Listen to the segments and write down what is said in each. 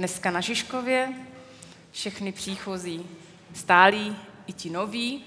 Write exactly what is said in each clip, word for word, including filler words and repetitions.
dneska na Žižkově, všechny příchozí stálí i ti noví.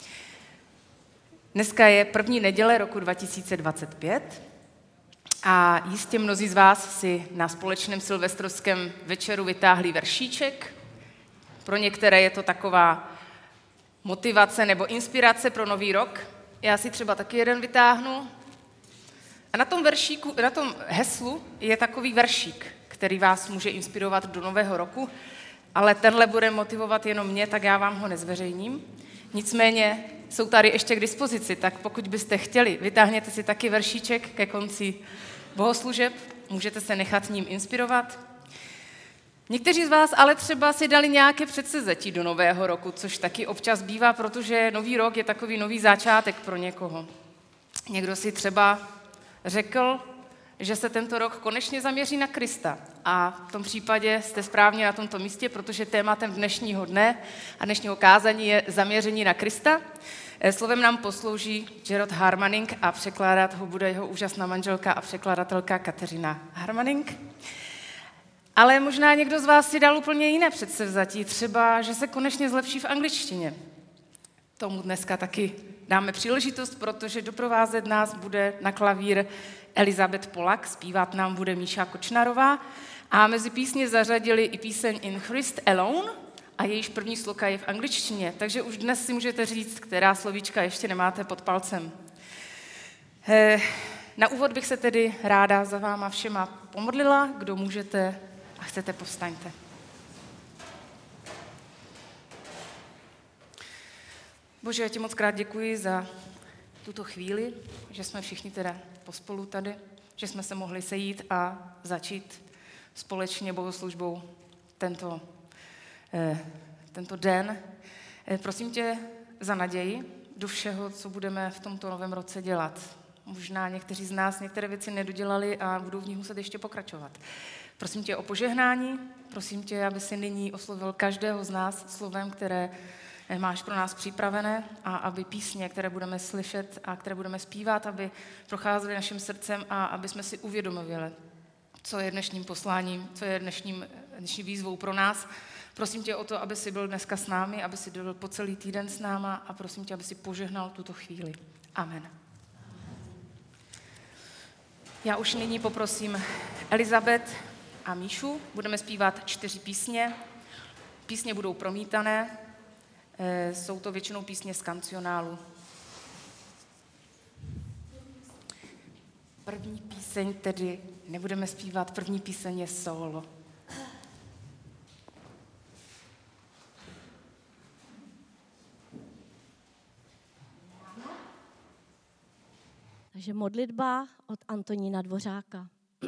Dneska je první neděle roku dva tisíce dvacet pět a jistě mnozí z vás si na společném silvestrovském večeru vytáhli veršíček. Pro některé je to taková motivace nebo inspirace pro nový rok. Já si třeba taky jeden vytáhnu. A na tom veršíku, na tom heslu je takový veršík, který vás může inspirovat do nového roku, ale tenhle bude motivovat jenom mě, tak já vám ho nezveřejním. Nicméně jsou tady ještě k dispozici, tak pokud byste chtěli, vytáhněte si taky veršíček ke konci bohoslužeb, můžete se nechat ním inspirovat. Někteří z vás ale třeba si dali nějaké předsevzetí do nového roku, což taky občas bývá, protože nový rok je takový nový začátek pro někoho. Někdo si třeba řekl, že se tento rok konečně zaměří na Krista. A v tom případě jste správně na tomto místě, protože tématem dnešního dne a dnešního kázání je zaměření na Krista. Slovem nám poslouží Gerard Harmaning a překládat ho bude jeho úžasná manželka a překladatelka Kateřina Harmaning. Ale možná někdo z vás si dal úplně jiné předsevzetí, třeba, že se konečně zlepší v angličtině. Tomu dneska taky dáme příležitost, protože doprovázet nás bude na klavír Elizabeth Polak, zpívat nám bude Míša Kočnarová a mezi písně zařadili i píseň In Christ Alone a jejíž první sloka je v angličtině, takže už dnes si můžete říct, která slovíčka ještě nemáte pod palcem. Na úvod bych se tedy ráda za váma všema pomodlila, kdo můžete a chcete, povstaňte. Bože, já ti moc krát děkuji za tuto chvíli, že jsme všichni teda pospolu tady, že jsme se mohli sejít a začít společně bohoslužbou tento, eh, tento den. Eh, prosím tě za naději do všeho, co budeme v tomto novém roce dělat. Možná někteří z nás některé věci nedodělali a budou v nich muset ještě pokračovat. Prosím tě o požehnání, prosím tě, aby si nyní oslovil každého z nás slovem, které máš pro nás připravené a aby písně, které budeme slyšet a které budeme zpívat, aby procházely naším srdcem a aby jsme si uvědomovali, co je dnešním posláním, co je dnešním, dnešní výzvou pro nás. Prosím tě o to, aby si byl dneska s námi, aby si byl po celý týden s náma a prosím tě, aby si požehnal tuto chvíli. Amen. Já už nyní poprosím Elizabeth a Míšu. Budeme zpívat čtyři písně. Písně budou promítané. Jsou to většinou písně z kancionálu. První píseň tedy nebudeme zpívat, první píseň je solo. Takže modlitba od Antonína Dvořáka.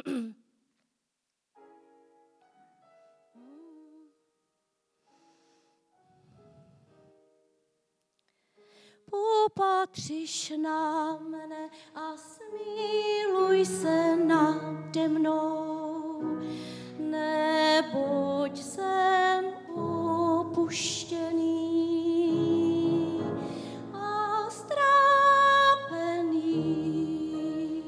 Popatřiš na mne a smíluj se nade mnou, neboť jsem opuštěný a strápený.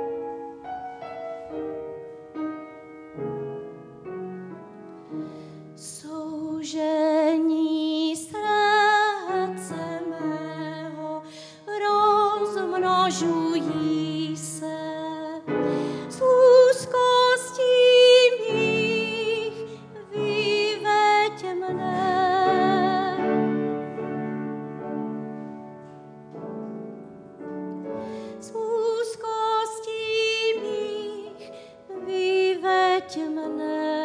Soužení srdce mého rozmnožují se, z úzkostí mých vyveď mne. Z úzkostí mých vyveď mne.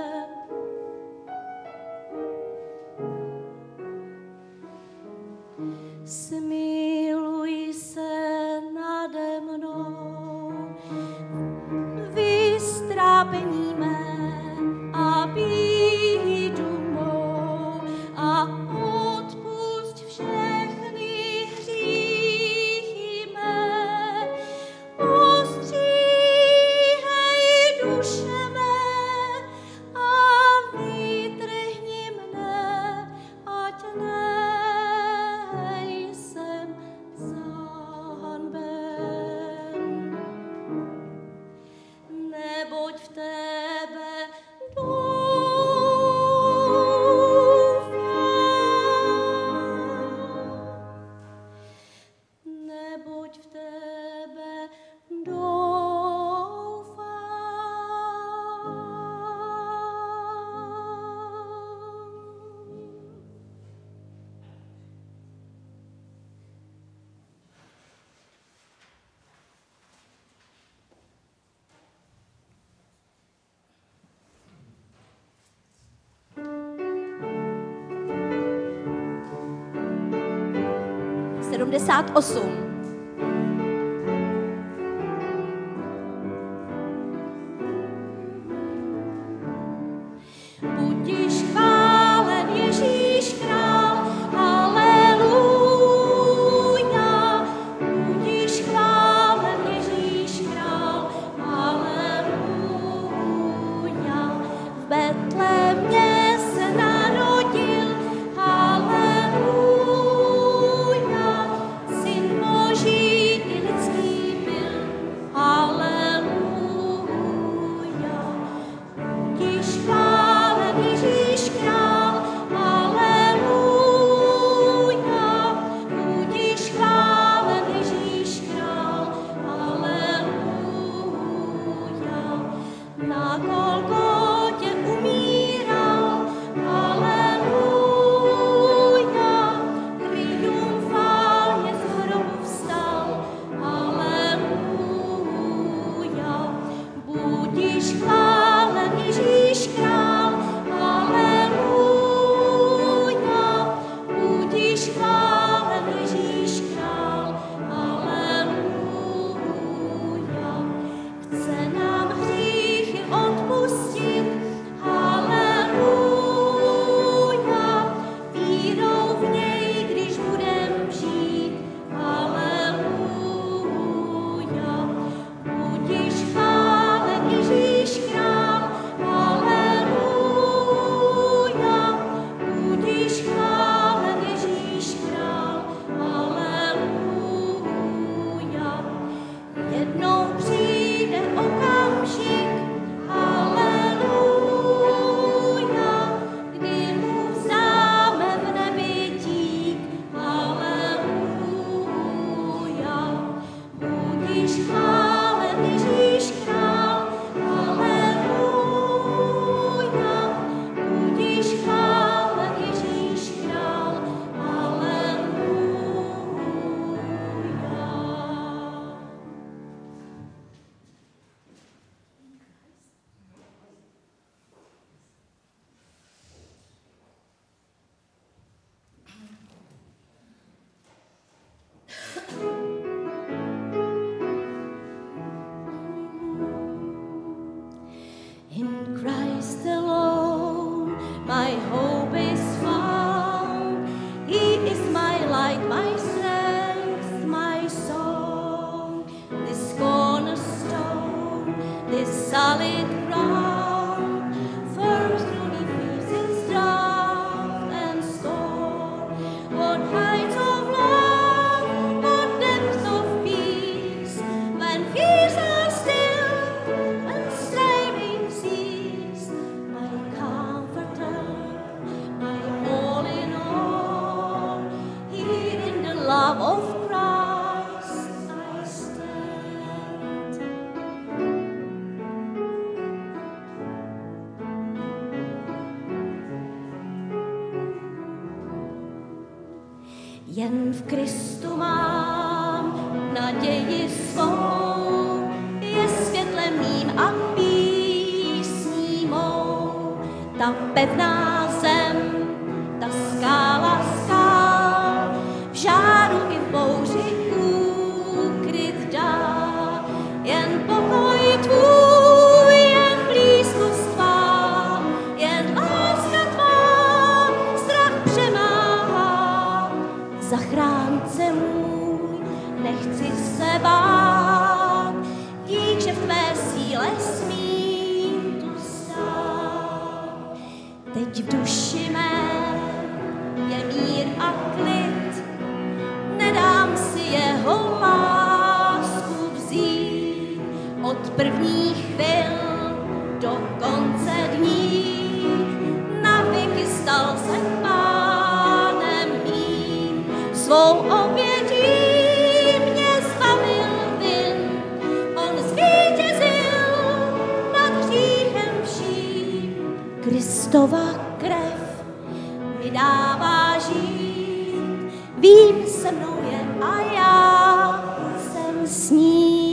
Smiluj se nade mnou, vystrápení mé a bídu mou a odpusť všechny hříchy mé. Ostříhej duše mé a vytrhni mne, ať ne neboť v té sedmdesát osm. Budiš chválen, Ježíš král, haleluja. Budiš chválen, Ježíš král, haleluja. V Betlémě se narodil, haleluja. Syn Boží i lidský byl, haleluja. Budiš chválen, Ježíš král, haleluja. Budiš chválen, Ježíš král, haleluja. Na Golgotě umíral, haleluja. Triumfálně z hrobu vstal, haleluja. Budiš chválen, Ježíš král, haleluja. Budiš chválen, Ježíš král, haleluja. Chce nám hříchy odpustit, haleluja. Vírou v něj, když budem žít, haleluja. Budiš chválen, Ježíš král, haleluja. Budiš chválen, Ježíš král, haleluja. Jednou přijde okamžik, haleluja, kdy mu vzdáme v nebi dík, haleluja. Budiš chválen, Ježíš král, haleluja. Budiš chválen, Ježíš král, haleluja. In Christ alone, my hope is found. He is my light, my strength, my song. This cornerstone, this solid ground, firm through the fiercest drought and storm. What heights of love, what depths of peace, when fears are still, when striving cease. My comforter, my all in all, here in the love of Christ I stand. Jen v Kristu mám naději svou, je světlem mým a písní mou. Ta pevná zem, ta skála skál, v žáru i v bouři úkryt dá. Jen pokoj tvůj, jen blízkost tvá, jen láska tvá, strach přemáhá. Zachránce můj, nechci se bát, dík, že v tvé síle smím tu stát. Teď v duši mé je mír a klid, nedám si jeho lásku vzít. Od prvních chvil do konce dní, na věky stal se pánem mým. Svou obětí mě zbavil vin, on zvítězil nad hříchem vším. Kristova krev mi dává žít, vím, se mnou je a já jsem s ním.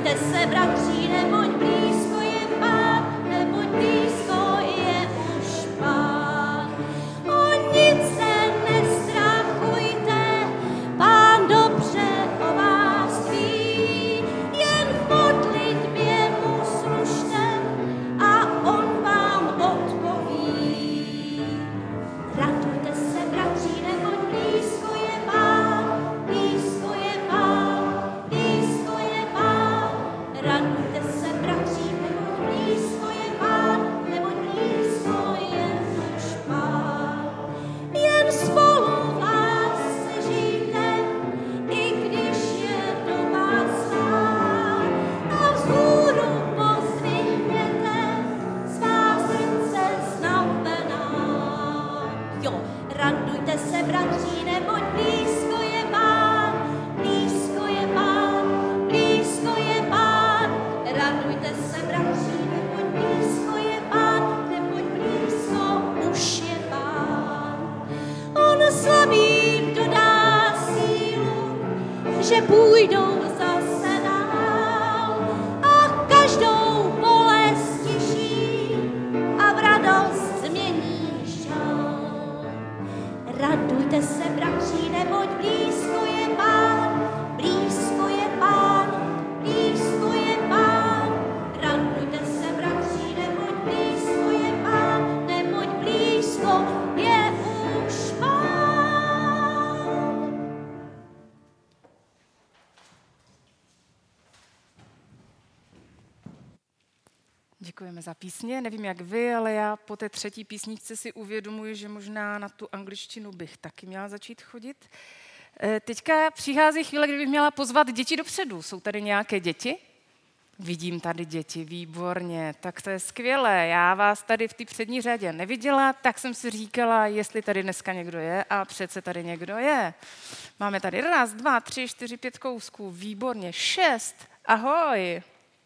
Radujte se, bratři, neboť blízko je Pán, neboť blízko je už Pán. O nic se nestrachujte, Pán dobře o vás ví, jen v modlitbě mu služte a on vám odpoví. Radujte se, bratři, neboť blízko je Pán, blízko je Pán, blízko je Pán. Radujte se, bratři, neboť blízko je Pán, neboť blízko je už Pán. Jen spolu v lásce žijte, i když je doba zlá, a vzhůru pozdvihněte svá srdce znavená. Jo, radujte se, bratři, neboť blízko je Pán, blízko je Pán, blízko je Pán. Radujte se, bratři, neboť blízko je Pán, neboť blízko už je Pán. On slabým dodá sílu, že půjdou zase dál a každou bolest těší a v radost změní žál. Radujte se, bratři, neboť blízko je Pán, blízko je Pán, blízko je Pán. Radujte se, bratři, neboť blízko je Pán, neboť blízko je už Pán. Děkujeme za písně. Nevím, jak vy, ale já po té třetí písničce si uvědomuji, že možná na tu angličtinu bych taky měla začít chodit. E, Teďka přichází chvíle, kdy bych měla pozvat děti dopředu. Jsou tady nějaké děti? Vidím tady děti, výborně, tak to je skvělé. Já vás tady v té přední řadě neviděla, tak jsem si říkala, jestli tady dneska někdo je, a přece tady někdo je. Máme tady raz, dva, tři, čtyři, pět kousků, výborně, šest, ahoj.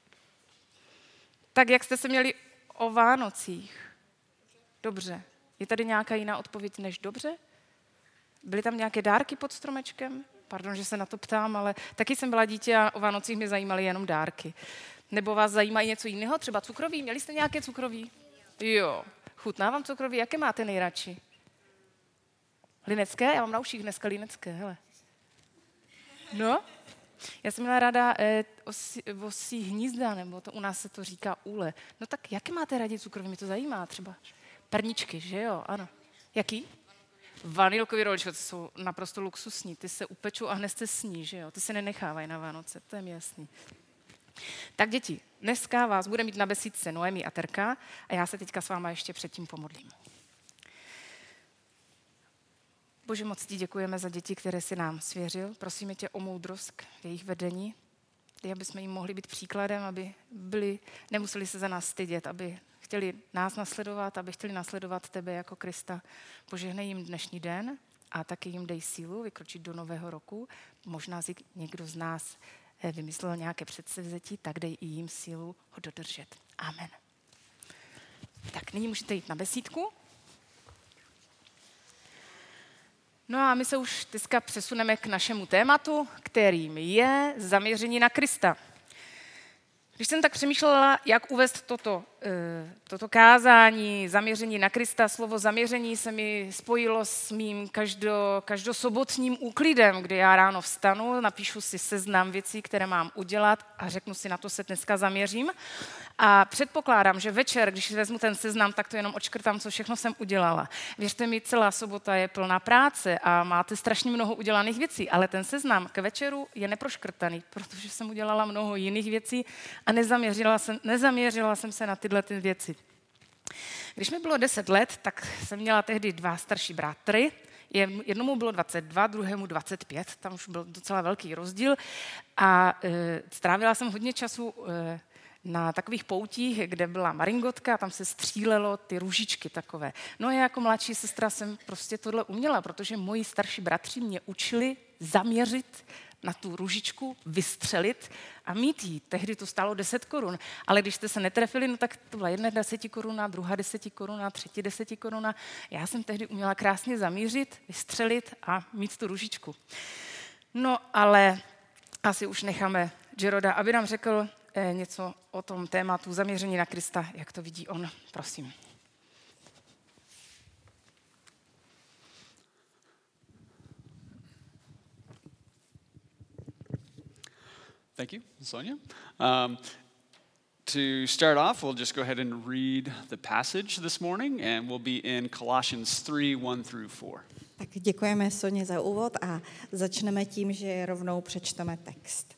Tak jak jste se měli o Vánocích? Dobře. Je tady nějaká jiná odpověď než dobře? Byly tam nějaké dárky pod stromečkem? Pardon, že se na to ptám, ale taky jsem byla dítě a o Vánocích mě zajímaly jenom dárky. Nebo vás zajímají něco jiného? Třeba cukroví? Měli jste nějaké cukroví? Jo. Chutná vám cukroví? Jaké máte nejradši? Linecké? Já mám na uších dneska linecké, hele. No? Já jsem měla ráda eh, osí, osí hnízda, nebo to u nás se to říká úle. No tak jaké máte rádi cukroví? Mě to zajímá třeba. Perničky, že jo? Ano. Jaký? Vanilkový rolečko, to jsou naprosto luxusní. Ty se upečou a hned se sní, že jo? Ty se nenechávají na Vánoce, to je mi jasný. Tak děti, dneska vás bude mít na besídce Noemi a Terka a já se teďka s váma ještě předtím pomodlím. Bože, moc ti děkujeme za děti, které jsi nám svěřil. Prosíme tě o moudrost k jejich vedení, aby jsme jim mohli být příkladem, aby byli, nemuseli se za nás stydět, aby chtěli nás nasledovat, aby chtěli nasledovat tebe jako Krista. Požehnej jim dnešní den a taky jim dej sílu vykročit do nového roku. Možná si někdo z nás vymyslel nějaké předsevzetí, tak dej i jim sílu ho dodržet. Amen. Tak nyní můžete jít na besídku. No a my se už dneska přesuneme k našemu tématu, kterým je zaměření na Krista. Když jsem tak přemýšlela, jak uvést toto, toto kázání, zaměření na Krista, slovo zaměření se mi spojilo s mým každo, každosobotním úklidem, kdy já ráno vstanu, napíšu si seznam věcí, které mám udělat a řeknu si, na to se dneska zaměřím. A předpokládám, že večer, když vezmu ten seznam, tak to jenom odškrtám, co všechno jsem udělala. Věřte mi, celá sobota je plná práce a máte strašně mnoho udělaných věcí, ale ten seznam k večeru je neproškrtaný, protože jsem udělala mnoho jiných věcí a nezaměřila jsem, nezaměřila jsem se na tyhle ty věci. Když mi bylo deset let, tak jsem měla tehdy dva starší bratry. Jednomu bylo dvacet dva, druhému dvacet pět, tam už byl docela velký rozdíl a e, strávila jsem hodně času e, na takových poutích, kde byla maringotka a tam se střílelo ty růžičky takové. No a jako mladší sestra jsem prostě tohle uměla, protože moji starší bratři mě učili zaměřit na tu růžičku, vystřelit a mít jí. Tehdy to stálo deset korun, ale když jste se netrefili, no tak to byla jedna deseti koruna, druhá deseti koruna, třetí deseti koruna. Já jsem tehdy uměla krásně zamířit, vystřelit a mít tu růžičku. No ale asi už necháme Jeroda, aby nám řekl eh, něco o tom tématu zaměření na Krista, jak to vidí on. Prosím. Thank you, Sonia. Um, to start off, we'll just go ahead and read the passage this morning, and we'll be in Colossians three, one through four. Tak děkujeme Soně za úvod a začneme tím, že rovnou přečteme text.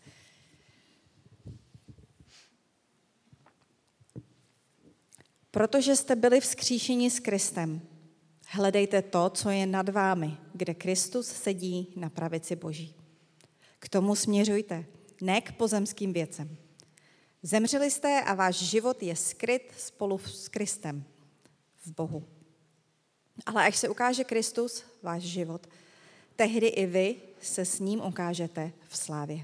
Protože jste byli vzkříšeni s Kristem, hledejte to, co je nad vámi, kde Kristus sedí na pravici Boží. K tomu směřujte, ne k pozemským věcem. Zemřeli jste a váš život je skryt spolu s Kristem v Bohu. Ale až se ukáže Kristus, váš život, tehdy i vy se s ním ukážete v slávě.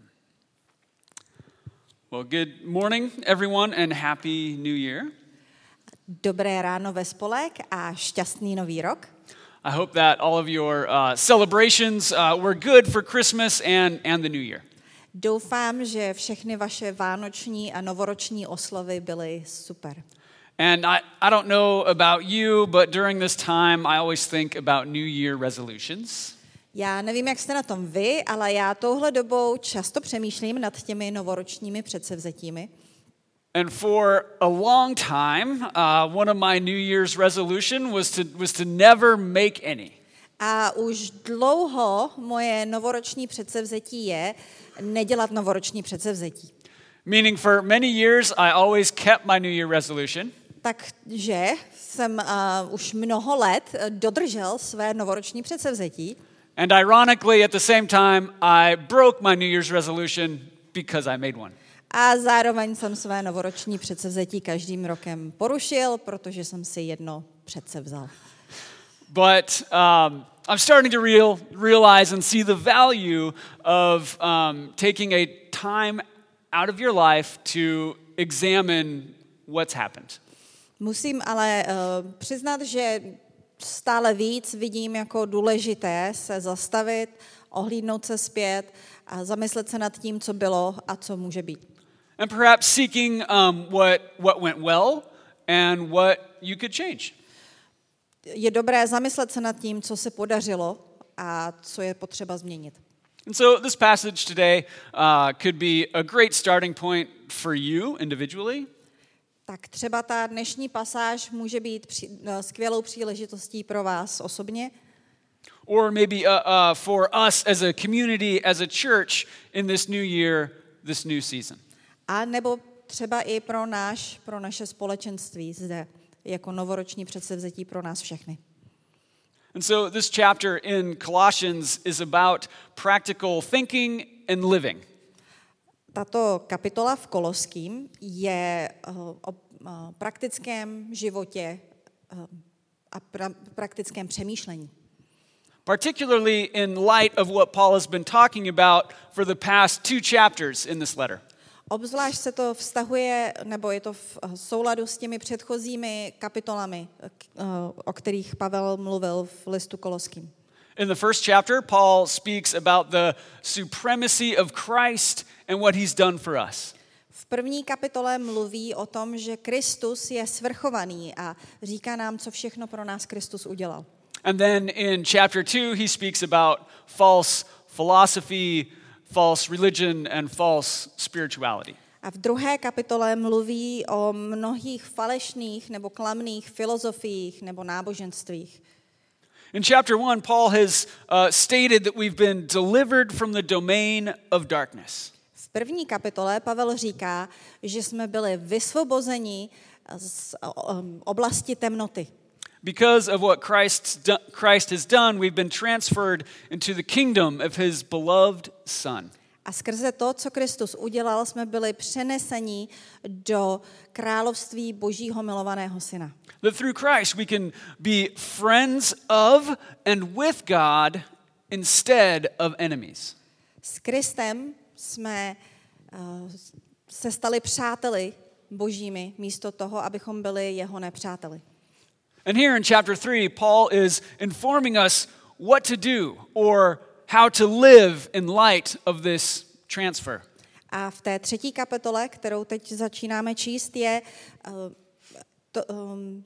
Well, good morning, everyone, and happy New Year. Dobré ráno ve spolek a šťastný nový rok. I hope that all of your uh, celebrations uh, were good for Christmas and, and the New Year. Doufám, že všechny vaše vánoční a novoroční oslavy byly super. And I, I don't know about you, but during this time I always think about New Year resolutions. Já nevím, jak jste na tom vy, ale já touhle dobou často přemýšlím nad těmi novoročními předsevzetími. And for a long time, uh, one of my New Year's resolution was to was to never make any. A už dlouho moje novoroční předsevzetí je nedělat novoroční předsevzetí. Meaning for many years I always kept my New Year resolution. Takže jsem uh, už mnoho let dodržel své novoroční předsevzetí. And ironically, at the same time, I broke my New Year's resolution because I made one. A zároveň jsem své novoroční předsevzetí každým rokem porušil, protože jsem si jedno předsevzal. But um, I'm starting to real, realize and see the value of um, taking a time out of your life to examine what's happened. Musím ale uh, přiznat, že stále víc vidím jako důležité se zastavit, ohlídnout se zpět a zamyslet se nad tím, co bylo a co může být. And perhaps seeking um, what, what went well and what you could change. Je dobré zamyslet se nad tím, co se podařilo a co je potřeba změnit. And so this passage today uh, could be a great starting point for you individually. Tak třeba ta dnešní pasáž může být při, uh, skvělou příležitostí pro vás osobně. Or maybe uh, uh, for us as a community, as a church in this new year, this new season. A nebo třeba i pro náš, pro naše společenství zde, jako novoroční předsevzetí pro nás všechny. And so this chapter in Colossians is about practical thinking and living. Tato kapitola v Koloským je uh, o uh, praktickém životě uh, a pra- praktickém přemýšlení. Particularly in light of what Paul has been talking about for the past two chapters in this letter. Obzvlášť se to vztahuje, nebo je to v souladu s těmi předchozími kapitolami, o kterých Pavel mluvil v listu Koloským. In the first chapter, Paul speaks about the supremacy of Christ and what he's done for us. V první kapitole mluví o tom, že Kristus je svrchovaný a říká nám, co všechno pro nás Kristus udělal. And then in chapter two, he speaks about false philosophy, false religion and false spirituality. A v druhé kapitole mluví o mnohých falešných nebo klamných filozofiích nebo náboženstvích. In chapter one, Paul has uh, stated that we've been delivered from the domain of darkness. V první kapitole Pavel říká, že jsme byli vysvobozeni z oblasti temnoty. Because of what Christ, Christ has done, we've been transferred into the kingdom of his beloved Son. A skrze to, co Kristus udělal, jsme byli přeneseni do království Božího milovaného Syna. That through Christ we can be friends of and with God instead of enemies. S Kristem jsme uh, se stali přáteli Božími místo toho, abychom byli jeho nepřáteli. And here in chapter three, Paul is informing us what to do or how to live in light of this transfer. A v té třetí kapitole, kterou teď začínáme číst, je uh, to, um,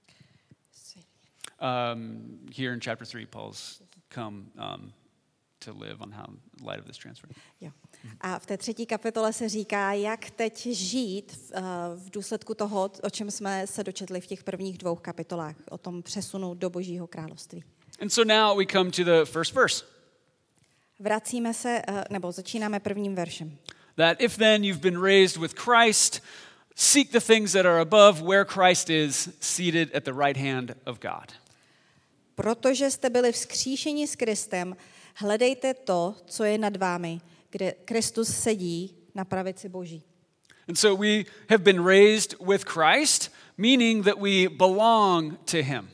Um, here in chapter three, Paul's come um, to live on how light of this transfer. jo. A v té třetí kapitole se říká, jak teď žít v, uh, v důsledku toho, o čem jsme se dočetli v těch prvních dvou kapitolách, o tom přesunu do Božího království. And so now we come to the first verse. Vracíme se, uh, nebo začínáme prvním veršem. That if then you've been raised with Christ, seek the things that are above, where Christ is seated at the right hand of God. Protože jste byli vzkříšeni s Kristem, hledejte to, co je nad vámi, kde Kristus sedí na pravici Boží. And so we have been raised with Christ, meaning that we belong to him.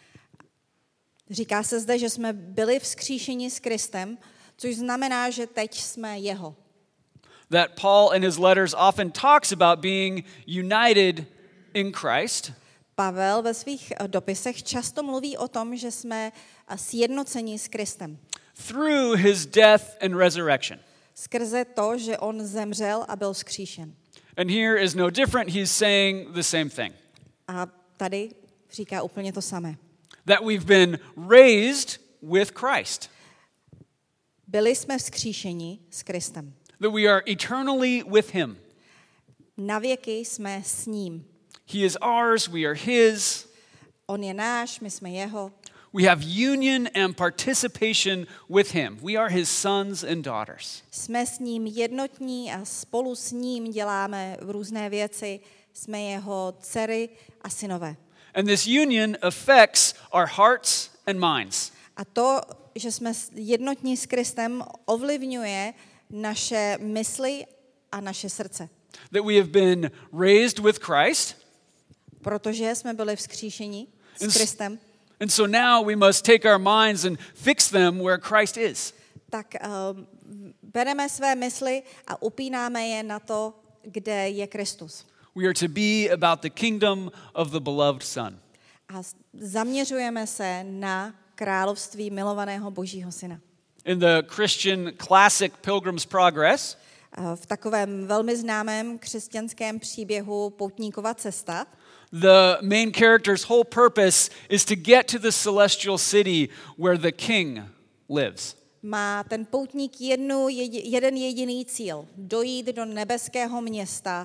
Říká se zde, že jsme byli vzkříšeni s Kristem, což znamená, že teď jsme jeho. That Paul in his letters often talks about being united in Christ. Pavel ve svých dopisech často mluví o tom, že jsme sjednoceni s Kristem. Through his death and resurrection. Skrze to, že on zemřel a byl vzkříšen. And here is no different. He's saying the same thing. A tady říká úplně to samé. That we've been raised with Christ. Byli jsme vzkříšeni s Kristem. That we are eternally with him. Na věky jsme s ním. He is ours, we are his. On je náš, my jsme jeho. We have union and participation with him. We are his sons and daughters. Jsme s ním jednotní a spolu s ním děláme různé věci. Jsme jeho dcery a synové. And this union affects our hearts and minds. A to, že jsme jednotní s Kristem, ovlivňuje naše mysli a naše srdce. That we have been raised with Christ. Protože jsme byli vzkříšeni s Kristem. And so now we must take our minds and fix them where Christ is. Tak um, bereme své mysli a upínáme je na to, kde je Kristus. We are to be about the kingdom of the beloved Son. A zaměřujeme se na království milovaného Božího syna. In the Christian classic Pilgrim's Progress, v takovém velmi známém křesťanském příběhu Poutníkova cesta, the main character's whole purpose is to get to the celestial city where the king lives. má ten poutník jednu, jeden jediný cíl. Dojít do nebeského města,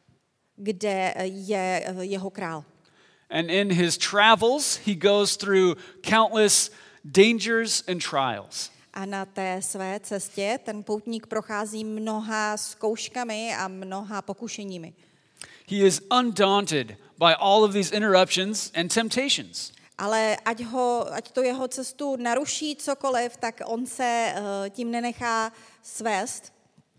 kde je jeho král. And in his travels, he goes through countless dangers and trials. A na té své cestě ten poutník prochází mnoha zkouškami a mnoha pokušeními. He is undaunted by all of these interruptions and temptations. Ale ať, ho, ať to jeho cestu naruší cokoliv, tak on se uh, tím nenechá svést.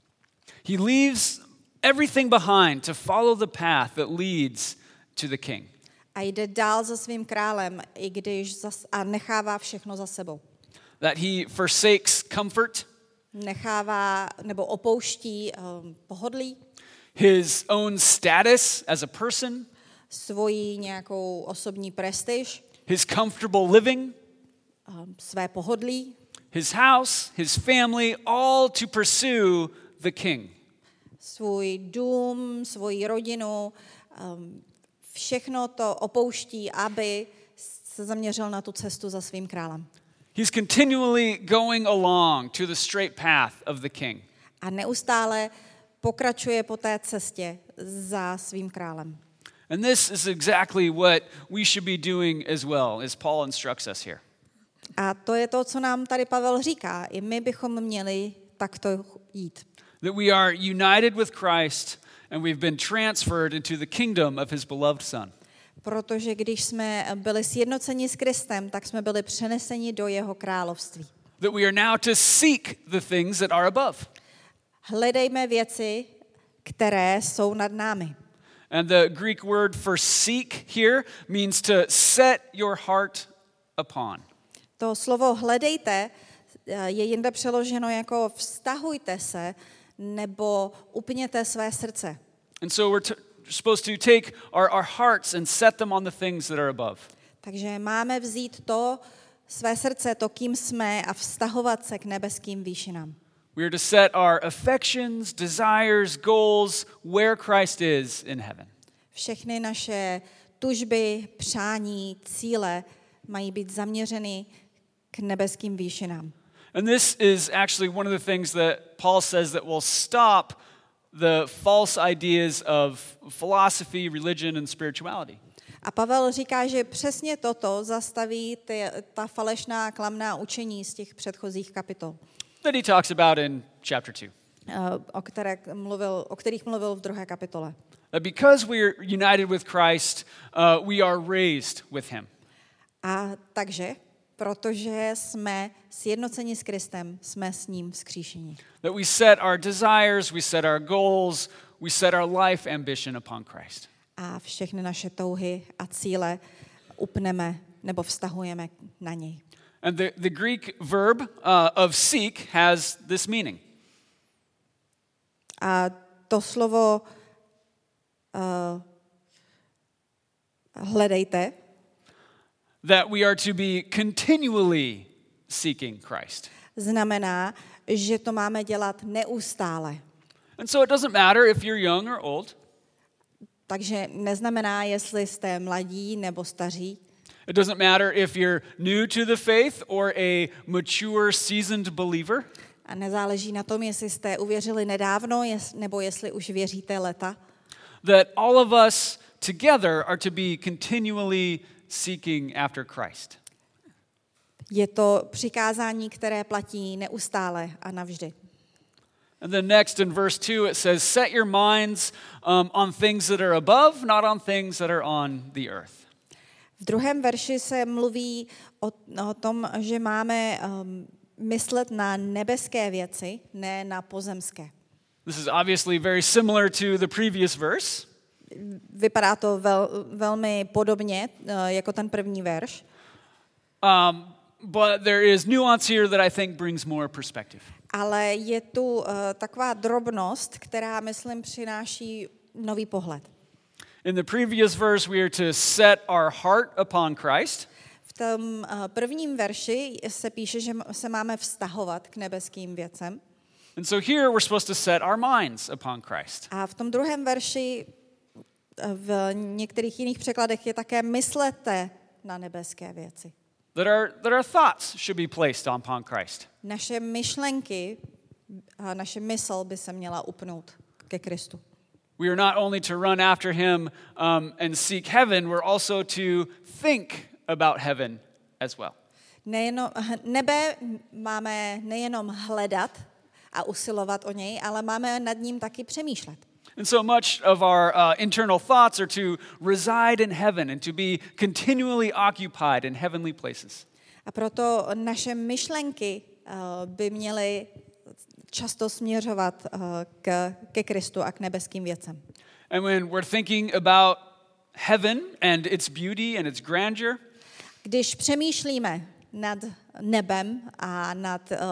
He leaves everything behind to follow the path that leads to the king. A jde dál za svým králem, i když zas, a nechává všechno za sebou. That he forsakes comfort, Nechává nebo opouští um, pohodlí, his own status as a person, svoji nějakou osobní prestiž, his comfortable living, um, své pohodlí, his house, his family, all to pursue the king. svůj dům, svoji rodinu, um, všechno to opouští, aby se zaměřil na tu cestu za svým králem. He's continually going along to the straight path of the king. A neustále pokračuje po té cestě za svým králem. And this is exactly what we should be doing as well, as Paul instructs us here. A to je to, co nám tady Pavel říká. I my bychom měli takto jít. That we are united with Christ and we've been transferred into the kingdom of his beloved Son. Protože když jsme byli sjednoceni s Kristem, tak jsme byli přeneseni do jeho království. That we are now to seek the things that are above. Hledejme věci, které jsou nad námi. And the Greek word for seek here means to set your heart upon. To slovo hledejte je jinde přeloženo jako vztahujte se nebo upněte své srdce. And so we're t- supposed to take our, our hearts and set them on the things that are above. Takže máme vzít to, své srdce, to, kým jsme a vztahovat se k nebeským výšinám. We are to set our affections, desires, goals where Christ is in heaven. Všechny naše tužby, přání, cíle mají být zaměřeny k nebeským výšinám. And this is actually one of the things that Paul says that will stop the false ideas of philosophy, religion, and spirituality. A Pavel říká, že přesně toto zastaví ty, ta falešná, klamná učení z těch předchozích kapitol, That he talks about in chapter two. o, které mluvil, o kterých mluvil v druhé kapitole. That because we are united with Christ, uh, we are raised with him. A takže, protože jsme sjednoceni s Kristem, jsme s ním vzkříšeni. That we set our desires, we set our goals, we set our life ambition upon Christ. A všechny naše touhy a cíle upneme nebo vztahujeme na něj. And the, the Greek verb uh, of seek has this meaning. A to slovo uh, hledejte, That we are to be continually seeking Christ. znamená, že to máme dělat neustále. And so it doesn't matter if you're young or old. Takže neznamená, jestli jste mladí nebo staří. It doesn't matter if you're new to the faith or a mature, seasoned believer. A nezáleží na tom, jestli jste uvěřili nedávno, jest, nebo jestli už věříte leta. That all of us together are to be continually seeking after Christ. Je to přikázání, které platí neustále a navždy. And then next in verse two it says, set your minds um, on things that are above, not on things that are on the earth. V druhém verši se mluví o, o tom, že máme um, myslet na nebeské věci, ne na pozemské. This is obviously very similar to the previous verse. Vypadá to vel, velmi podobně uh, jako ten první verš, Um, but there is nuance here that I think brings more perspective. ale je tu uh, taková drobnost, která, myslím, přináší nový pohled. In the previous verse, we are to set our heart upon Christ. V tom uh, prvním verši se píše, že se máme vztahovat k nebeským věcem. And so here we're supposed to set our minds upon Christ. A v tom druhém verši uh, v některých jiných překladech je také myslete na nebeské věci. That our, that our thoughts should be placed upon Christ. Naše myšlenky a naše mysl by se měla upnout ke Kristu. We are not only to run after him um, and seek heaven, we're also to think about heaven as well. Nejenom, nebe máme nejenom hledat a usilovat o něj, ale máme nad ním taky přemýšlet. And so much of our uh, internal thoughts are to reside in heaven and to be continually occupied in heavenly places. A proto naše myšlenky uh, by měly často směřovat uh, k, ke Kristu a k nebeským věcem. And when we're thinking about heaven and its beauty and its grandeur, Když přemýšlíme nad nebem a nad uh,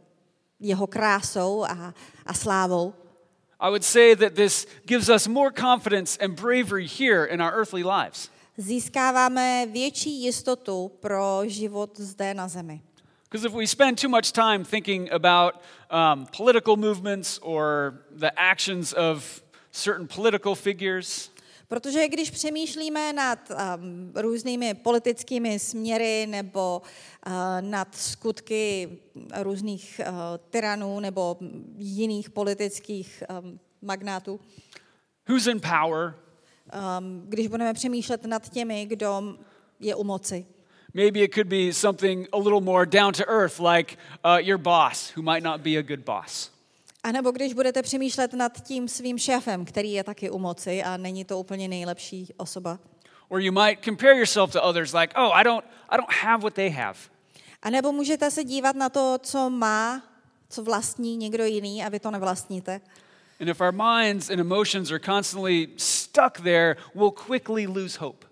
jeho krásou a, a slávou, I would say that this gives us more confidence and bravery here in our earthly lives. získáváme větší jistotu pro život zde na zemi. Because if we spend too much time thinking about um, political movements or the actions of certain political figures, Protože když přemýšlíme nad um, různými politickými směry nebo uh, nad skutky různých uh, tyranů nebo jiných politických um, magnátů, who's in power, um, když budeme přemýšlet nad těmi, kdo je u moci, maybe it could be something a little more down to earth, like uh, your boss, who might not be a good boss. a nebo když budete přemýšlet nad tím svým šéfem, který je taky u moci a není to úplně nejlepší osoba. Or you might compare yourself to others, like, oh, I don't, I don't have what they have. A nebo můžete se dívat na to, co má, co vlastní někdo jiný a vy to nevlastníte. And if our minds and emotions are constantly stuck there, we'll quickly lose hope.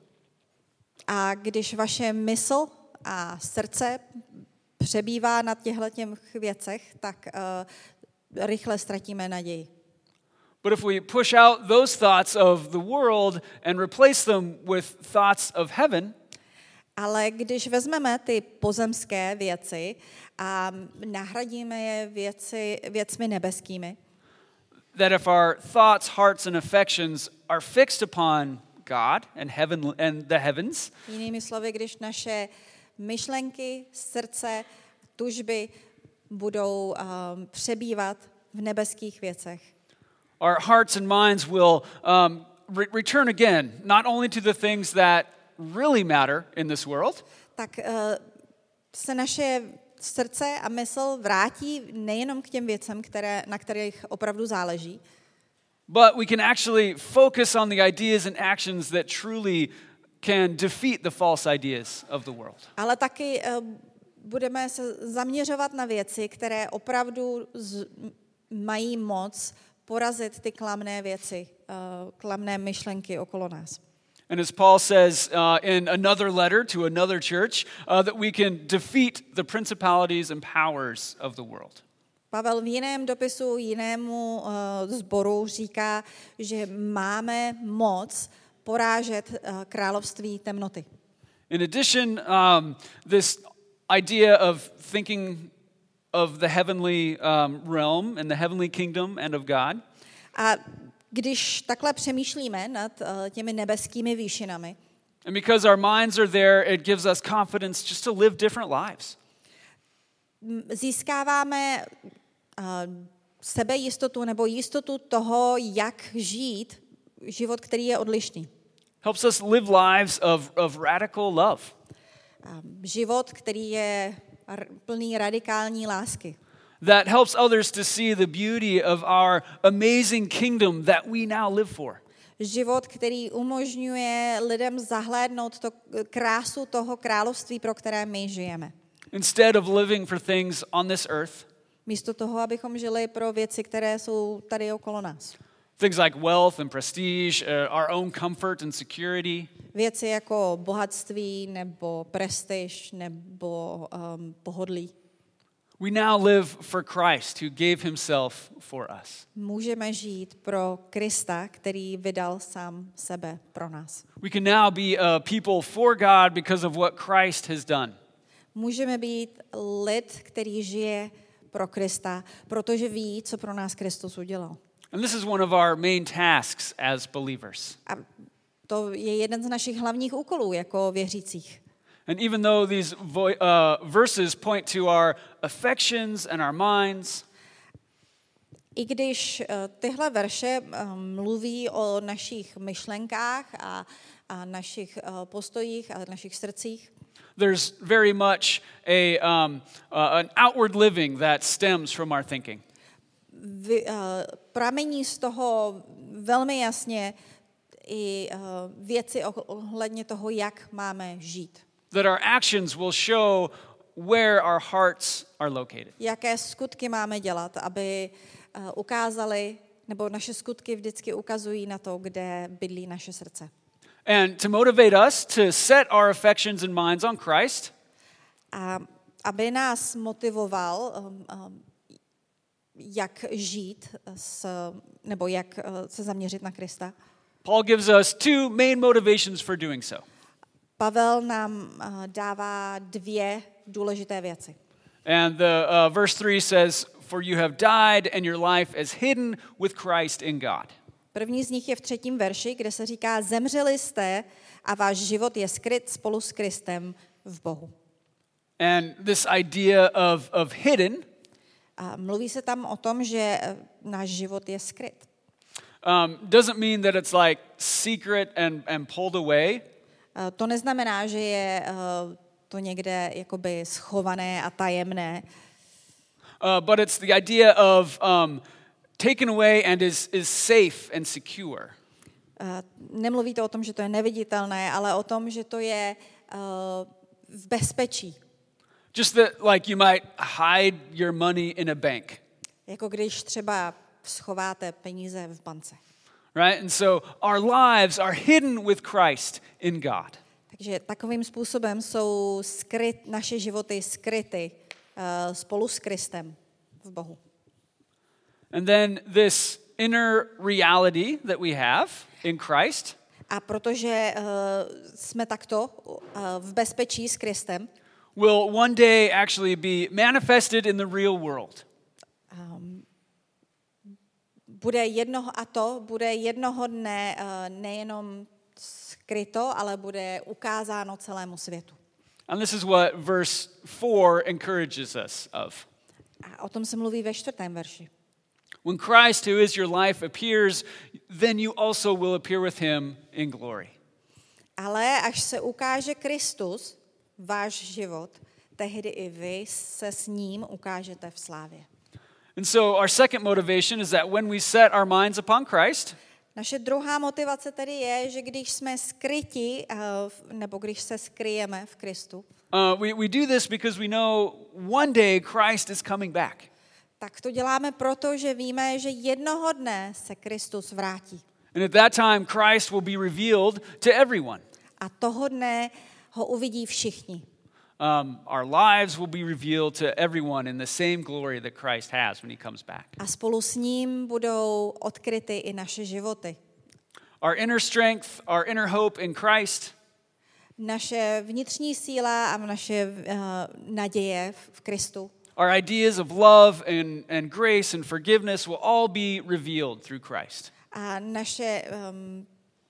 A když vaše mysl a srdce přebývá na těchto věcech, tak uh, rychle ztratíme naději. But if we push out those thoughts of the world and replace them with thoughts of heaven, Ale když vezmeme ty pozemské věci a nahradíme je věci, věcmi nebeskými, that if our thoughts, hearts, and affections are fixed upon God and heaven and the heavens, jinými slovy, když naše myšlenky, srdce, tužby budou um, přebývat v nebeských věcech, our hearts and minds will um, re- return again, not only to the things that really matter in this world, tak uh, se naše srdce a mysl vrátí nejenom k těm věcem, které, na kterých opravdu záleží, but we can actually focus on the ideas and actions that truly can defeat the false ideas of the world. ale taky uh, budeme se zaměřovat na věci, které opravdu z, mají moc porazit ty klamné věci, uh, klamné myšlenky okolo nás. And as Paul says uh, in another letter to another church, uh, that we can defeat the principalities and powers of the world. Pavel v jiném dopisu jinému uh, sboru říká, že máme moc porážet uh, království temnoty. In addition, um, this idea of thinking of the heavenly um, realm and the heavenly kingdom and of God, A když takhle přemýšlíme nad uh, těmi nebeskými výšinami, and because our minds are there, it gives us confidence just to live different lives. m- získáváme uh, sebejistotu nebo jistotu toho, jak žít život, který je odlišný. Helps us live lives of, of radical love. Um, život, který je r- plný radikální lásky. That helps others to see the beauty of our amazing kingdom that we now live for. Život, který umožňuje lidem zahlédnout to krásu toho království, pro které my žijeme. Instead of living for things on this earth, Místo toho, abychom žili pro věci, které jsou tady okolo nás. things like wealth and prestige, uh, our own comfort and security, Věci jako bohatství nebo prestiž nebo um, pohodlí. we now live for Christ who gave himself for us. Můžeme žít pro Krista, který vydal sám sebe pro nás. We can now be a people for God because of what Christ has done. Můžeme být lid, který žije pro Krista, protože ví, co pro nás Kristus udělal. And this is one of our main tasks as believers. A to je jeden z našich hlavních úkolů jako věřících. And even though these vo- uh, verses point to our affections and our minds, I když uh, tyhle verše um, mluví o našich myšlenkách a, a našich uh, postojích a našich srdcích, there's very much a um, uh, an outward living that stems from our thinking. vy, uh, pramení z toho velmi jasně i uh, věci oh- ohledně toho, jak máme žít. That our actions will show where our hearts are located. Jaké skutky máme dělat, aby uh, ukázali, nebo naše skutky vždycky ukazují na to, kde bydlí naše srdce. And to motivate us to set our affections and minds on Christ, A aby nás motivoval, um, um, jak žít, s, nebo jak uh, se zaměřit na Krista, Paul gives us two main motivations for doing so. Pavel nám uh, dává dvě důležité věci. And the uh, verse three says, "For you have died, and your life is hidden with Christ in God." První z nich je v třetím verši, kde se říká, zemřeli jste a váš život je skryt spolu s Kristem v Bohu. And this idea of, of hidden A mluví se tam o tom, že eh, náš život je skryt. um, doesn't mean that it's like secret and, and pulled away. Eh, To neznamená, že je eh, to někde jakoby schované a tajemné, Uh, but it's the idea of um, taken away and is, is safe and secure. Eh, Nemluví to o tom, že to je neviditelné, ale o tom, že to je eh, v bezpečí. Just that, like, you might hide your money in a bank, Jako když třeba schováte peníze v bance. right? And so our lives are hidden with Christ in God. Takže takovým způsobem jsou skryt, naše životy skryty uh, spolu s Kristem v Bohu. And then this inner reality that we have in Christ A protože uh, jsme takto uh, v bezpečí s Kristem, will one day actually be manifested in the real world. Um, bude jednoho a to bude jednoho dne uh, nejenom skryto, ale bude ukázáno celému světu. And this is what verse four encourages us of. A o tom se mluví ve čtvrtém verši. When Christ, who is your life, appears, then you also will appear with him in glory. Ale až se ukáže Kristus, váš život, tehdy i vy se s ním ukážete v slávě. And so our second motivation is that when we set our minds upon Christ, Naše druhá motivace tedy je, že když jsme skryti, nebo když se skryjeme v Kristu, uh, we, we do this because we know one day Christ is coming back. tak to děláme proto, že víme, že jednoho dne se Kristus vrátí. And at that time, Christ will be revealed to everyone. A toho dne ho uvidí všichni. Um, our lives will be revealed to everyone in the same glory that Christ has when he comes back. A spolu s ním budou odkryty i naše životy. Our inner strength, our inner hope in Christ, Naše vnitřní síla a naše uh, naděje v Kristu. our ideas of love and, and grace and forgiveness will all be revealed through Christ. A naše um,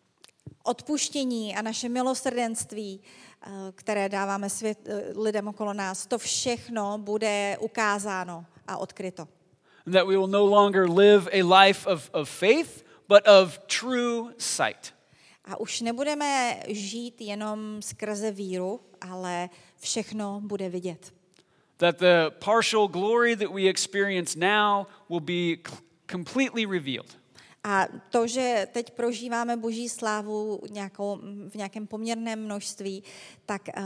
odpuštění a naše milosrdenství, uh, které dáváme svět, uh, lidem okolo nás, to všechno bude ukázáno a odkryto. And that we will no longer live a life of, of faith, but of true sight. A už nebudeme žít jenom skrze víru, ale všechno bude vidět. That the partial glory that we experience now will be c- completely revealed. A to, že teď prožíváme Boží slávu nějakou, v nějakém poměrném množství, tak uh,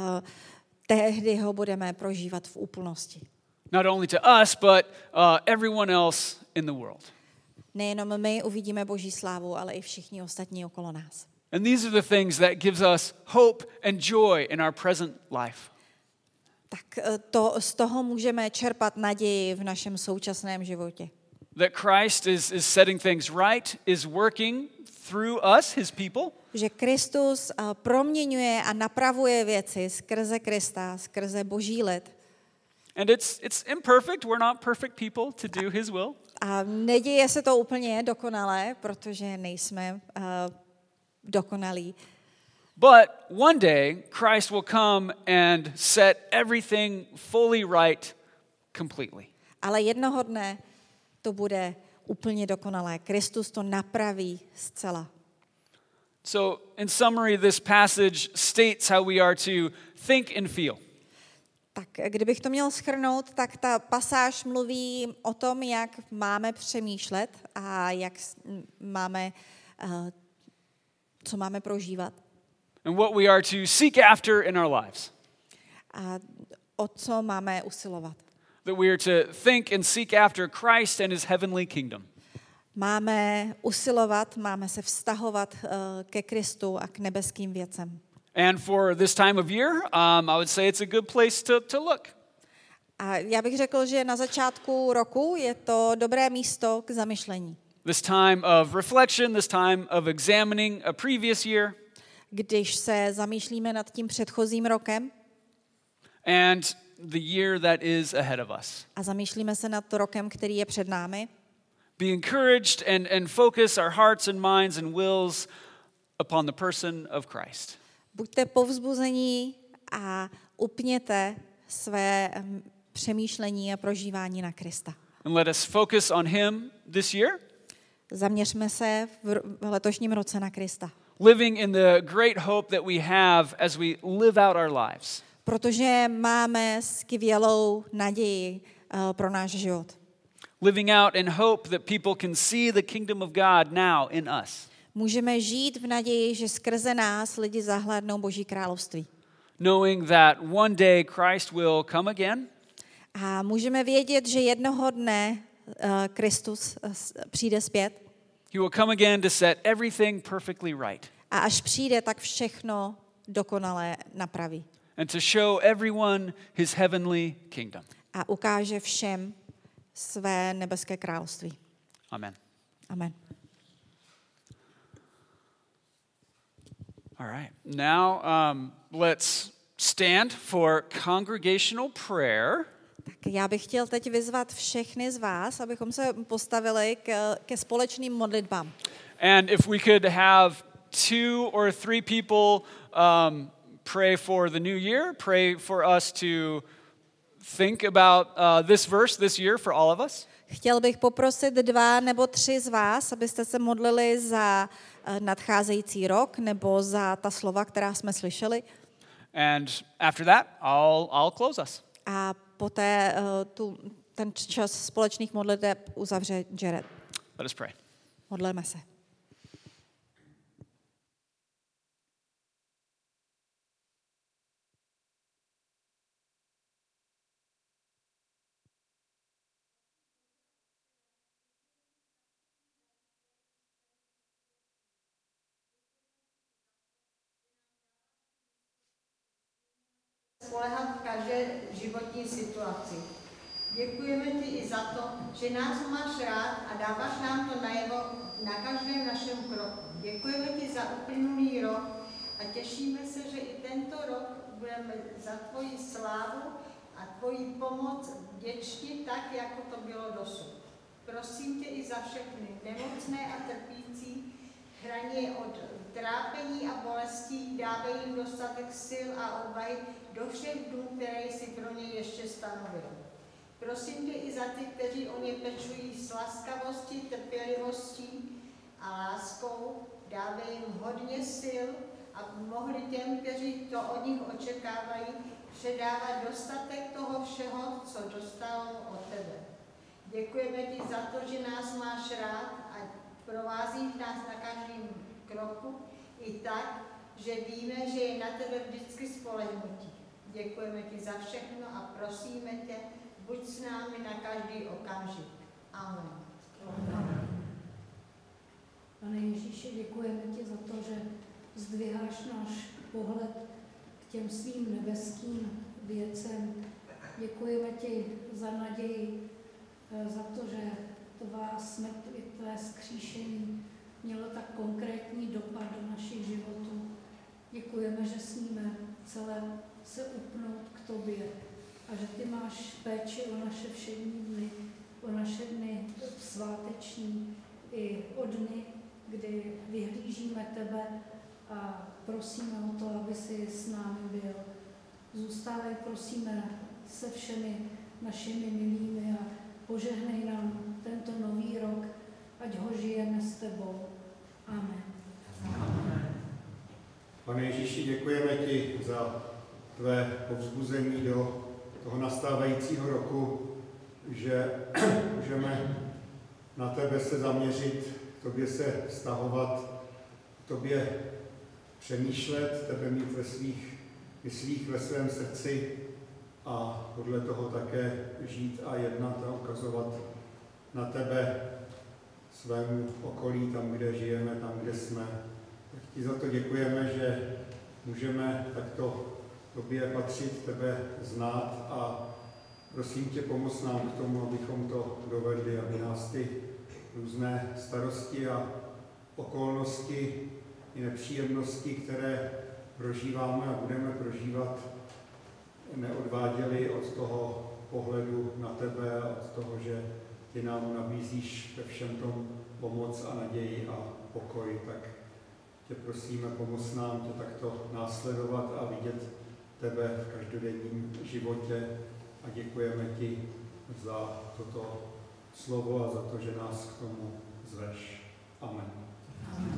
tehdy ho budeme prožívat v úplnosti. Not only to us, but uh, everyone else in the world. Nejenom my uvidíme Boží slávu, ale i všichni ostatní okolo nás. And these are the things that gives us hope and joy in our present life. Tak uh, to, z toho můžeme čerpat naději v našem současném životě. That Christ is, is setting things right, is working through us, his people. Že Kristus uh, proměňuje a napravuje věci skrze Krista, skrze Boží lid. And it's, it's imperfect. We're not perfect people to do his will. A neděje se to úplně dokonale, protože nejsme uh, dokonalí. But one day, Christ will come and set everything fully right completely. Ale jednoho dne to bude úplně dokonalé. Kristus to napraví zcela. So, in summary, this passage states how we are to think and feel. Tak kdybych to měl shrnout, tak ta pasáž mluví o tom, jak máme přemýšlet a jak máme, uh, co máme prožívat. And what we are to seek after in our lives. A o co máme usilovat. That we are to think and seek after Christ and his heavenly kingdom. Máme usilovat, máme se vztahovat uh, ke Kristu a k nebeským věcem. And for this time of year, um, I would say it's a good place to, to look. A já bych řekl, že na začátku roku je to dobré místo k zamyšlení. This time of reflection, this time of examining a previous year. Když se zamýšlíme nad tím předchozím rokem And the year that is ahead of us. a zamýšlíme se nad rokem, který je před námi, Be encouraged and, and focus our hearts and minds and wills upon the person of Christ. buďte povzbuzení a upněte své mm, přemýšlení a prožívání na Krista. And let us focus on him this year, Zaměřme se v ro- v letošním roce na Krista, living in the great hope that we have as we live out our lives. protože máme skvělou naději uh, pro náš život. Living out in hope that people can see the kingdom of God now in us. Můžeme žít v naději, že skrze nás lidi zahlédnou Boží království. Knowing that one day Christ will come again A můžeme vědět, že jednoho dne uh, Kristus uh, přijde zpět He will come again to set everything perfectly right a až přijde, tak všechno dokonale napraví. and to show everyone his heavenly kingdom. A ukáže všem své nebeské království. Amen. Amen. All right. Now um, let's stand for congregational prayer. Tak já bych chtěl teď vyzvat všechny z vás, abychom se postavili k, ke společným modlitbám. And if we could have two or three people um, pray for the new year, pray for us to think about uh, this verse this year for all of us. Chtěl bych poprosit dva nebo tři z vás, abyste se modlili za uh, nadcházející rok nebo za ta slova, která jsme slyšeli. And after that, I'll, I'll close us. A poté uh, tu, ten čas společných modliteb uzavře Jared. Let us pray. Modleme se. Spoléhat v každé životní situaci. Děkujeme ti i za to, že nás máš rád a dáváš nám to najevo na každém našem kroku. Děkujeme ti za uplynulý rok a těšíme se, že i tento rok budeme za tvoji slávu a tvoji pomoc vděční tak, jako to bylo dosud. Prosím tě i za všechny nemocné a trpící, chraň je od trápení a bolestí, dávej jim dostatek sil a odvahy do všech dnů, které jsi pro ně ještě stanovil. Prosím tě i za ty, kteří o ně pečují s laskavostí, trpělivostí a láskou, dávej jim hodně sil, aby mohli těm, kteří to od nich očekávají, předávat dostatek toho všeho, co dostalo od tebe. Děkujeme ti za to, že nás máš rád a provázíš nás na každém kroku i tak, že víme, že je na tebe vždycky spolehnutí. Děkujeme ti za všechno a prosíme tě, buď s námi na každý okamžik. Amen. Amen. Pane Ježíši, děkujeme ti za to, že zdviháš náš pohled k těm svým nebeským věcem. Děkujeme ti za naději, za to, že tvá smrt i tvé vzkříšení mělo tak konkrétní dopad do našich životů. Děkujeme, že smíme celé se upnout k tobě a že ty máš péči o naše všední dny, o naše dny sváteční i o dny, kdy vyhlížíme tebe a prosíme o to, aby si s námi byl. Zůstávej, prosíme, se všemi našimi milými a požehnej nám tento nový rok, ať ho žijeme s tebou. Amen. Pane Ježíši, děkujeme ti za tvé povzbuzení do toho nastávajícího roku, že můžeme na tebe se zaměřit, k tobě se vztahovat, k tobě přemýšlet, tebe mít ve svých myslích, ve svém srdci a podle toho také žít a jednat a ukazovat na tebe svému okolí, tam, kde žijeme, tam, kde jsme. Tak ti za to děkujeme, že můžeme takto tobě patřit, tebe znát a prosím tě, pomoz nám k tomu, abychom to dovedli, aby nás ty různé starosti a okolnosti i nepříjemnosti, které prožíváme a budeme prožívat, neodváděli od toho pohledu na tebe a od toho, že ty nám nabízíš ve všem tom pomoc a naději a pokoj. Tak tě prosíme, pomoz nám tě takto následovat a vidět tebe v každodenním životě a děkujeme ti za toto slovo a za to, že nás k tomu zveš. Amen. Amen.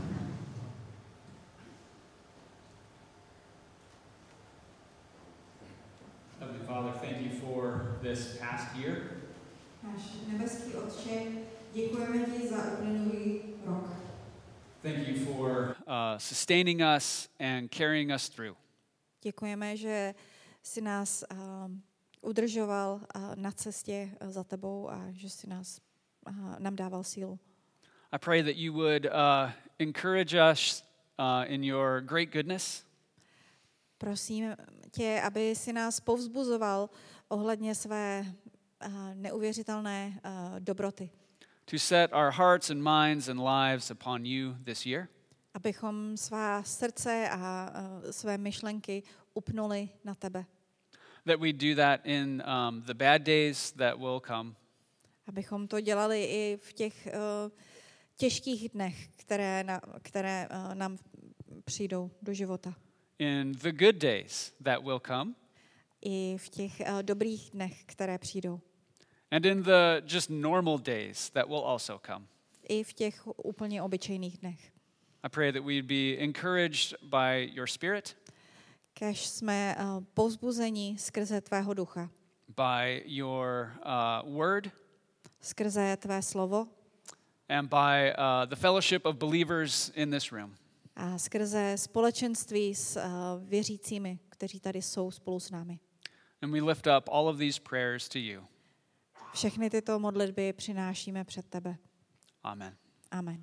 Heavenly Father, thank you for this past year. Náš nebeský Otče, děkujeme ti za uplynulý rok. Thank you for uh, sustaining us and carrying us through. Děkujeme, že jsi nás um, udržoval uh, na cestě uh, za tebou a že jsi nás uh, nám dával sílu. I pray that you would uh, encourage us uh, in your great goodness. Prosím tě, aby si nás povzbuzoval ohledně své uh, neuvěřitelné uh, dobroty. To set our hearts and minds and lives upon you this year. abychom svá srdce a uh, své myšlenky upnuli na tebe. That we do that in um, the bad days that will come. Abychom to dělali i v těch uh, těžkých dnech, které, na, které uh, nám přijdou do života. In the good days that will come. I v těch uh, dobrých dnech, které přijdou. And in the just normal days that will also come. I v těch úplně obyčejných dnech. I pray that we'd be encouraged by your spirit. Kéž jsme uh, povzbuzeni skrze tvého ducha. By your uh, word. Skrze tvé slovo. And by uh, the fellowship of believers in this room. A skrze společenství s uh, věřícími, kteří tady jsou spolu s námi. And we lift up all of these prayers to you. Všechny tyto modlitby přinášíme před tebe. Amen. Amen.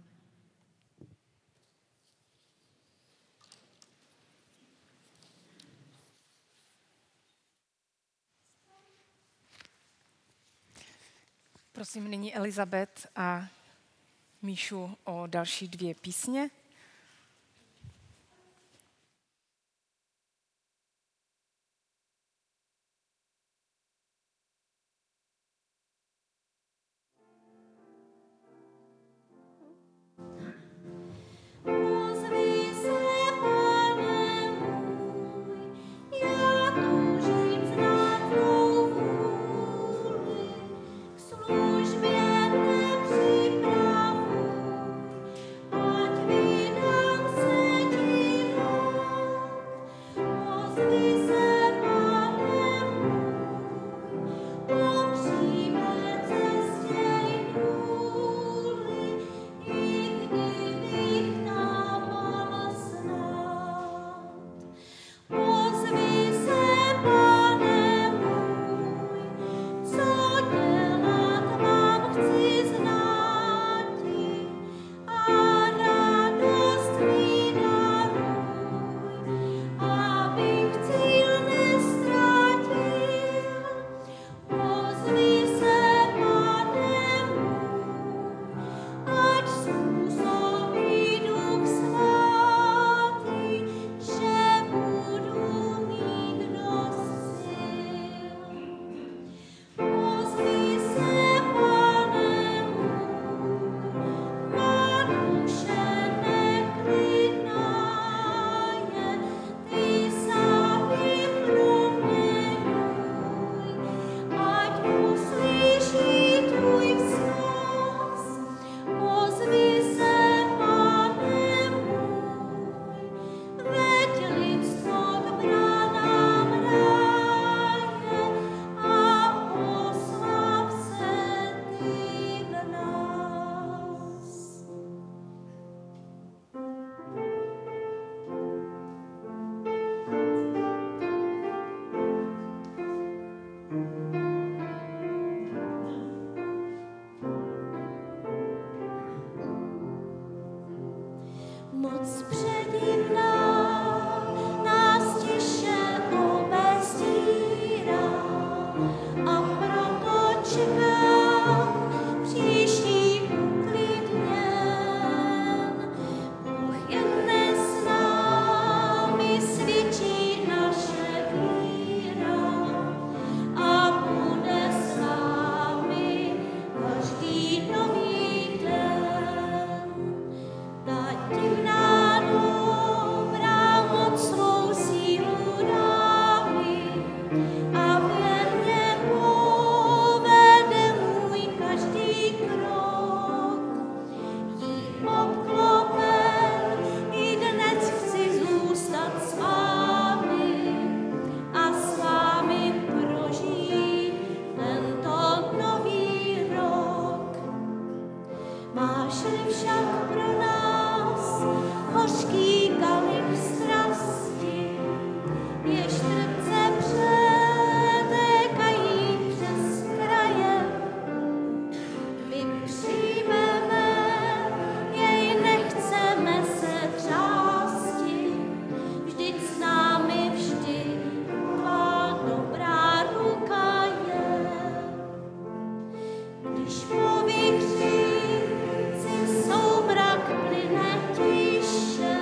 Prosím nyní Elizabeth a Míšu o další dvě písně. Když po větřici soumrak plyne tiše,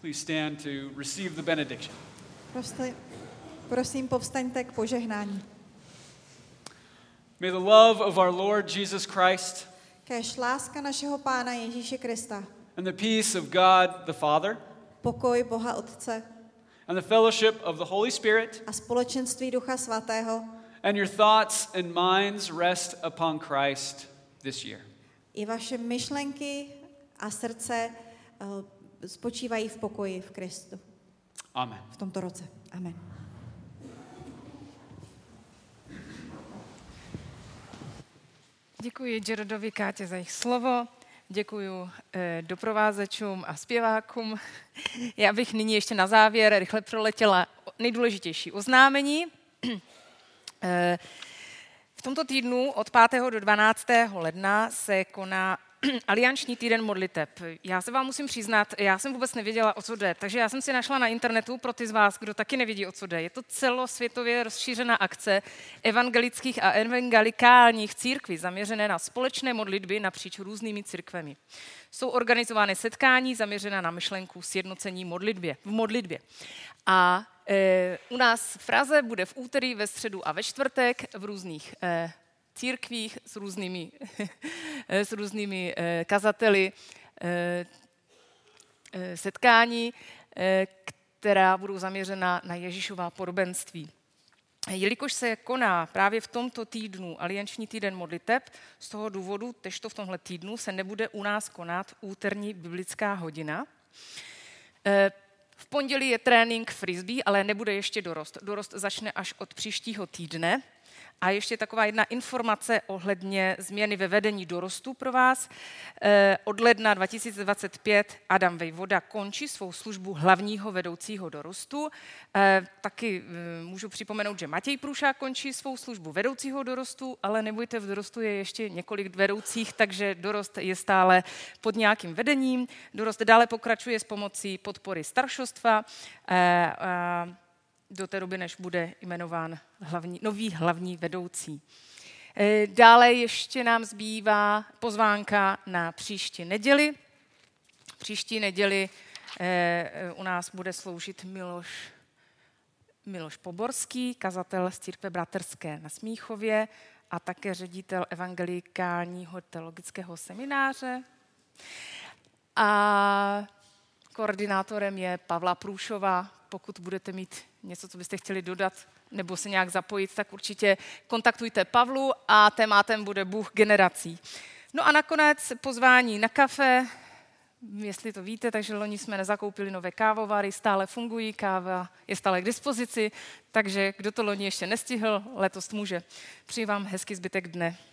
Please stand to receive the benediction. Prosím, prosím, povstaňte k požehnání. May the love of our Lord Jesus Christ Kéž láska našeho Pána Ježíše Krista, and the peace of God the Father pokoj Boha Otce and the fellowship of the Holy Spirit a společenství Ducha Svatého and your thoughts and minds rest upon Christ this year. i vaše myšlenky a srdce uh, spočívají v pokoji v Kristu Amen. v tomto roce. Amen. Děkuji Jaredovi, Kátě za jejich slovo, děkuji eh, doprovázečům a zpěvákům. Já bych nyní ještě na závěr rychle proletěla nejdůležitější oznámení. eh, v tomto týdnu od pátého do dvanáctého ledna se koná alianční týden modliteb. Já se vám musím přiznat, já jsem vůbec nevěděla, o co jde, takže já jsem si našla na internetu pro ty z vás, kdo taky nevědí, o co jde. Je to celosvětově rozšířená akce evangelických a evangelikálních církví zaměřené na společné modlitby napříč různými církvemi. Jsou organizovány setkání zaměřená na myšlenku sjednocení modlitbě, v modlitbě. A e, u nás v Praze bude v úterý, ve středu a ve čtvrtek v různých e, církvích s různými, s různými eh, kazateli eh, eh, setkání, eh, která budou zaměřena na Ježíšova podobenství. Jelikož se koná právě v tomto týdnu alianční týden modliteb, z toho důvodu, težto v tomhle týdnu se nebude u nás konat úterní biblická hodina. Eh, v pondělí je trénink frisbee, ale nebude ještě dorost. Dorost začne až od příštího týdne. A ještě taková jedna informace ohledně změny ve vedení dorostu pro vás. Od ledna dva tisíce dvacet pět Adam Vejvoda končí svou službu hlavního vedoucího dorostu. Taky můžu připomenout, že Matěj Průšák končí svou službu vedoucího dorostu, ale nebojte, v dorostu je ještě několik vedoucích, takže dorost je stále pod nějakým vedením. Dorost dále pokračuje s pomocí podpory staršostva. Do té doby, než bude jmenován hlavní, nový hlavní vedoucí. Dále ještě nám zbývá pozvánka na příští neděli. Příští neděli u nás bude sloužit Miloš, Miloš Poborský, kazatel z církve bratrské na Smíchově a také ředitel evangelikálního teologického semináře. A koordinátorem je Pavla Průšová. Pokud budete mít něco, co byste chtěli dodat nebo se nějak zapojit, tak určitě kontaktujte Pavlu a tématem bude Bůh generací. No a nakonec pozvání na kafe, jestli to víte, takže loni jsme nezakoupili nové kávovary, stále fungují, káva je stále k dispozici, takže kdo to loni ještě nestihl, letos může. Přeji vám hezký zbytek dne.